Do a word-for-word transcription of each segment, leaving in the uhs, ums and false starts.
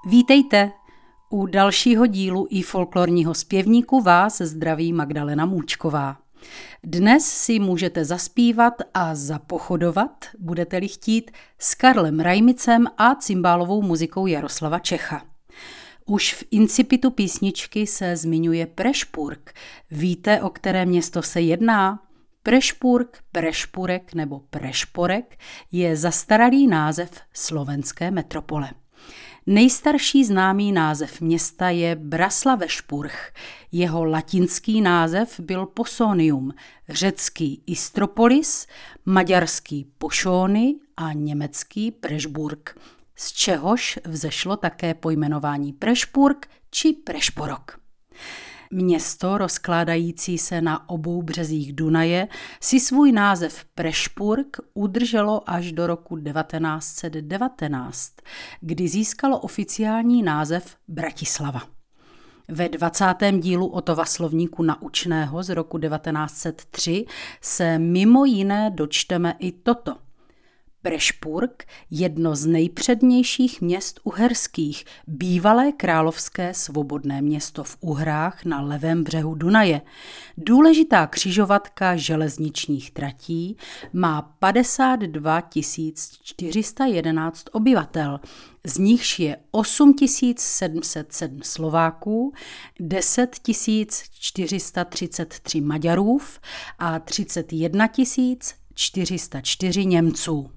Vítejte! U dalšího dílu i folklorního zpěvníku vás zdraví Magdalena Můčková. Dnes si můžete zaspívat a zapochodovat, budete-li chtít, s Karlem Rajmicem a cymbálovou muzikou Jaroslava Čecha. Už v incipitu písničky se zmiňuje Prešpurk. Víte, o které město se jedná? Prešpurk, Prešpurek nebo Prešporek je zastaralý název slovenské metropole. Nejstarší známý název města je Braslavešpurch. Jeho latinský název byl Posonium, řecký Istropolis, maďarský Pošony a německý Prešburg, z čehož vzešlo také pojmenování Prešpurk či Prešporok. Město, rozkládající se na obou březích Dunaje, si svůj název Prešpurk udrželo až do roku devatenáct set devatenáct, kdy získalo oficiální název Bratislava. Ve dvacátém dílu Ottova slovníku naučného z roku devatenáct set tři se mimo jiné dočteme i toto. Prešpurk, jedno z nejpřednějších měst uherských, bývalé královské svobodné město v Uhrách na levém břehu Dunaje. Důležitá křižovatka železničních tratí, má padesát dva tisíc čtyři sta jedenáct obyvatel, z nichž je osm tisíc sedm set sedm Slováků, deset tisíc čtyři sta třicet tři Maďarů a třicet jedna tisíc čtyři sta čtyři Němců.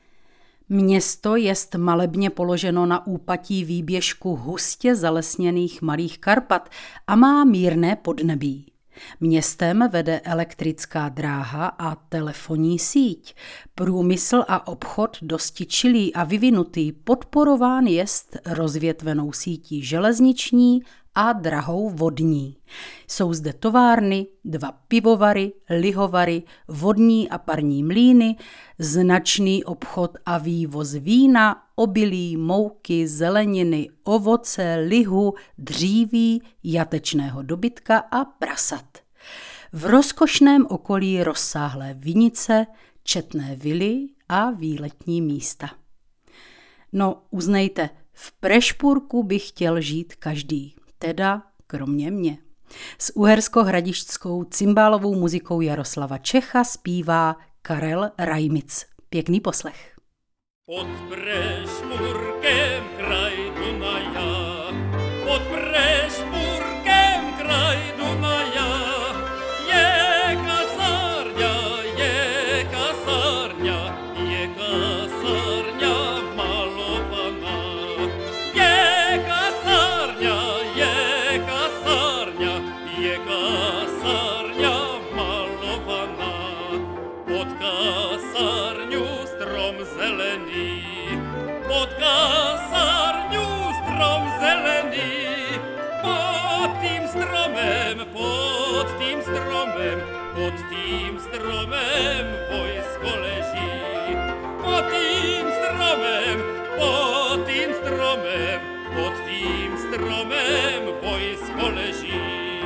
Město jest malebně položeno na úpatí výběžku hustě zalesněných Malých Karpat a má mírné podnebí. Městem vede elektrická dráha a telefonní síť. Průmysl a obchod dosti čilý a vyvinutý podporován jest rozvětvenou sítí železniční a drahou vodní. Jsou zde továrny, dva pivovary, lihovary, vodní a parní mlýny, značný obchod a vývoz vína, obilí, mouky, zeleniny, ovoce, lihu, dříví, jatečného dobytka a prasat. V rozkošném okolí rozsáhlé vinice, četné vily a výletní místa. No, uznejte, v Prešpurku by chtěl žít každý. Teda kromě mě. S uhersko-hradišťskou cymbálovou muzikou Jaroslava Čecha zpívá Karel Rajmic. Pěkný poslech. Pod Prešpurkem kraj Dunaja, pod Prešpurkem kraj Dunaja, je kasárňa, je kasárňa, je kasárňa malovaná. Je kasárňa, je kasárňa, je kasárňa malovaná. Pod kasárňu strom zelený, pod kasárňu strom zelený, pod tím stromem, pod tím stromem, pod tím stromem vojsko leží. Pod tím stromem, pod tím stromem, pod tím stromem vojsko leží.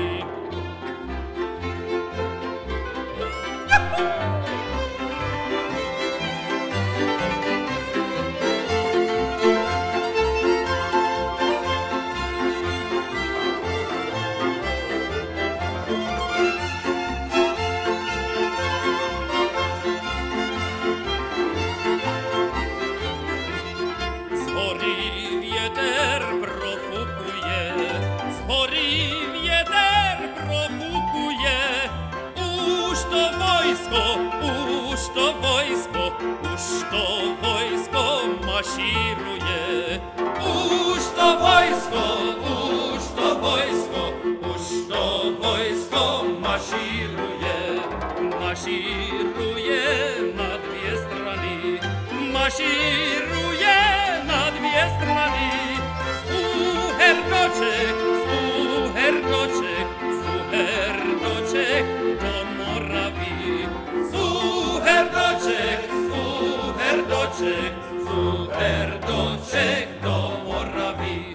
Už to vojsko, už to vojsko mašíruje. Už to vojsko, už to vojsko, už to vojsko mašíruje. Mašíruje na dvě strany, mašíruje na dvě strany. Suherdoček, suherdoček, suherdoček do Moraví. Suherdoček, suherdoček, suherdoček do Moraví.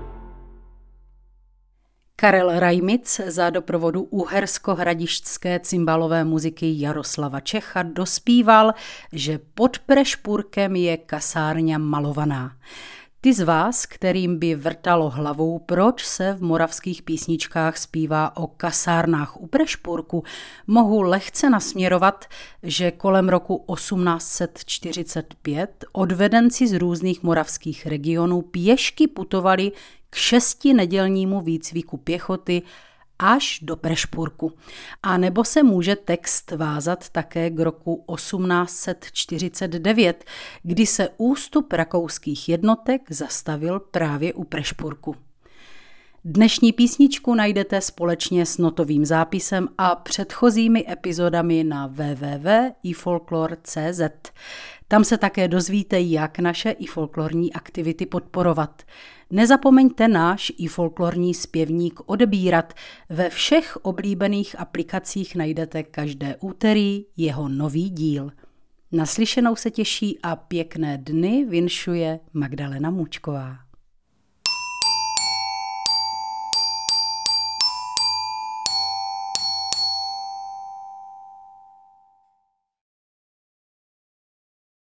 Karel Rajmic za doprovodu uhersko-hradišťské cymbálové muziky Jaroslava Čecha dospíval, že pod Prešpurkem je kasárňa malovaná. Ty z vás, kterým by vrtalo hlavou, proč se v moravských písničkách zpívá o kasárnách u Prešpurku, mohu lehce nasměrovat, že kolem roku osmnáct set čtyřicet pět odvedenci z různých moravských regionů pěšky putovali k šestinedělnímu výcviku pěchoty až do Prešpurku. A nebo se může text vázat také k roku osmnáct set čtyřicet devět, kdy se ústup rakouských jednotek zastavil právě u Prešpurku. Dnešní písničku najdete společně s notovým zápisem a předchozími epizodami na w w w tečka i folklor tečka c z. Tam se také dozvíte, jak naše i folklorní aktivity podporovat. Nezapomeňte náš i folklorní zpěvník odebírat. Ve všech oblíbených aplikacích najdete každé úterý jeho nový díl. Naslyšenou se těší a pěkné dny vinšuje Magdalena Můčková.